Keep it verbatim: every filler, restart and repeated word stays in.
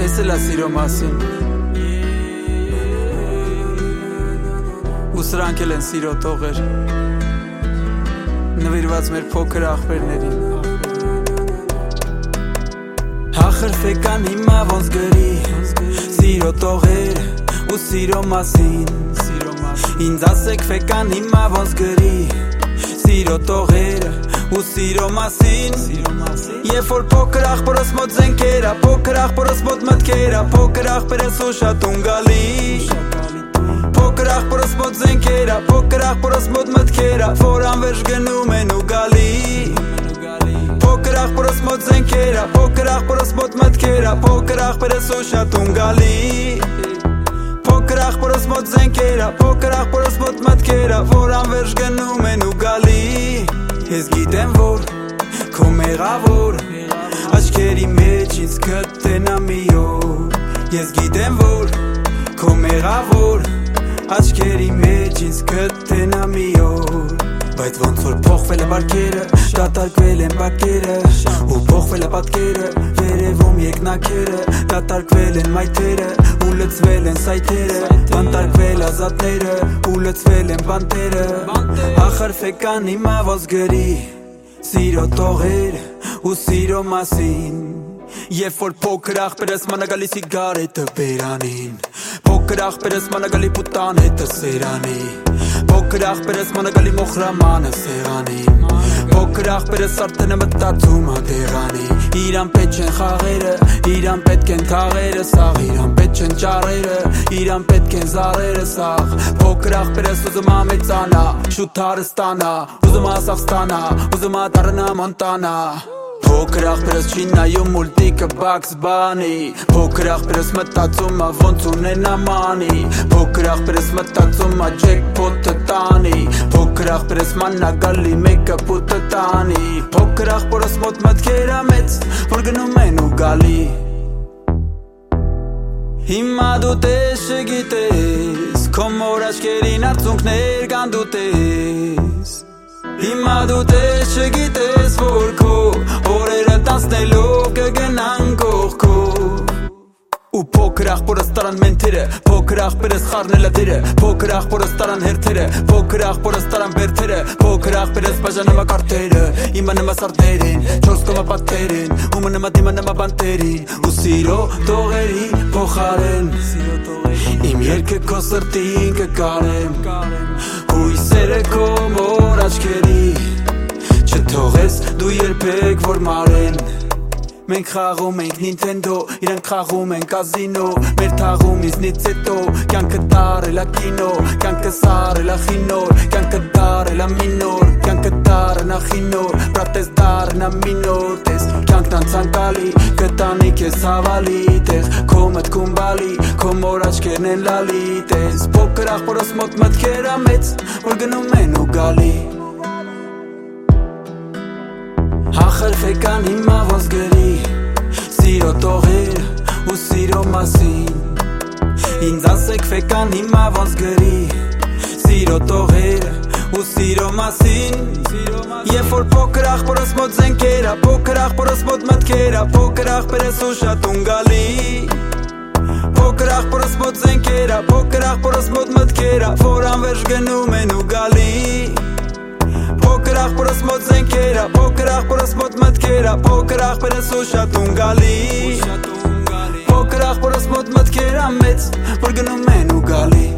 Ես էլ ասիրո մասին Ու սրանք էլ են սիրո տողեր Նվիրված մեր փոքր ախպերներին Հախրվեկան հիմա ոնց գրի Սիրո տողեր ու սիրո մասին Ինձ ասեք վեկան հիմա ոնց գրի Սիրո տողեր ու սիրո մասին Երբ որ փոքր ախպորս մոտ զենքերա Փոքր ախպորս մոտ մտքերա Փոքր ախպերս ու շատ ունգալի Փոքր ախպորս մոտ զենքերա Փոքր ախպորս մոտ մտքերա Որ անվերջ գնում են ու գալի Փոքր ախպորս մոտ զենքերա Փոքր ախպորս մոտ մտքերա Փոքր ախպերս ու շատ ունգալի Փոքր ախպորս մոտ զենքերա Փոքր ախպորս մոտ մտքերա Որ անվերջ գնում են ու գալի Ես գիտեմ որ քո մեղավոր Աչքերի մեջ ինձ կտնա մի օր Ես գիտեմ որ քո մեղավոր Աչքերի մեջ ինձ կտնա մի օր Բայց ոնց որ փոխվել է բարքերը Դատարկվել են պատկերը Ու փոխվել է պատկերը Վերևում եկնակերը Դատարկվել են մայթերը Ու լծվել են սայթերը Բանտարկվել ազատները Ու լծվել են բանտերը Ախրվեկան հիմա ոնց գրի Սիրո տողեր ու սիրո մասին Երբ որ փոքր ախպերս մանագալի սիգարետը բերանին Փոքր ախպերս մանագալի պուտան հետը սերանի Փոքր ախպերս մանագալի մոխրամանը սեղանի Փոքր ախպերս արդեն է մտածում ադեղանի Իրան պետք չեն խաղերը, իրան պետք են թաղերը Սաղ իրան պետք չեն ճարերը, իրան պետք են զարերը Սաղ փոքր ախպերս ուզում ամեծանա, շուտ հարստանա Ուզում ասաղ ստանա, ուզում ատարնա Մոնտանա Փոքր ախպերս չի նայում մուլտիկը Bugs Bunny Փոքր ախպերս մտածում ա ոնց ունենա մանի Փոքր ախպերս մտածում ա ջեքփոթը տանի Փոքր ախպերս մաննագալի մեկը պուտը տանի Փոքր ախպորս մոտ մտքեր ա մեծ որ գնում են ու գալի Հիմա դու տես չգիտես Քո մոր աչքերին արցունքներ կան դու տես Հիմա դու տես չգիտես որ քո օրերը տանցնելով կգնան կողքով Ու փոքր ախպորս տարան մենթերը Փոքր ախպերս խառնել ա դերը Փոքր ախպորս տարան հերթերը Փոքր ախպորս տարան բերթերը Փոքր ախպերս բաժանում ա կարտերը Իմը նմա սարտերին Չորս կոմա պատերին Ումը նմա դիմը նմա բանտերին Ու սիրո տողերի փոխարեն Իմ երկը քո սրտին կկարեմ Հույսերը քո մոր աչքերի Չթողես դու երբեք որ մարեն Մենք խաղում ենք Nintendo, իրանք խաղում են կազինո Մեր թաղում իզնից հետո, կյանքը տարել ա կինո Կյանքը սարել ա խինոր, կյանքը դարել ա մինոր Կյանքը դարն ա խինոր, բրատես դարն ա մինոր Տես կյանքն անցանկալի, կտանի քեզ հավալի Տեղ քո մտքում բալի, քո մոր աչքերն են լալի Տես փոքր ախպորս մոտ մտքեր ա մեծ, որ գնում են ու գալի Ախրվեկան հիմա ոնց գրի Սիրո տողեր ու սիրո մասին Ինձ ասեք վեկան հիմա ոնց գրի Սիրո տողեր ու սիրո մասին Երբ որ փոքր ախպորս մոտ զենքերա Փոքր ախպորս մոտ մտքերա Փոքր ախպերս ու շատ ունգալի Փոքր ախպորս մոտ զենքերա Փոքր ախպորս մոտ մտքերա Որ անվերջ գնում են ու գալի Փոքր ախպորս մոտ զենքերա Փոքր ախպորս մոտ մտքերա Փոքր ախպերս ու շատ ունգալի Փոքր ախպորս մոտ մտքերա մեծ որ գնում են ու գալի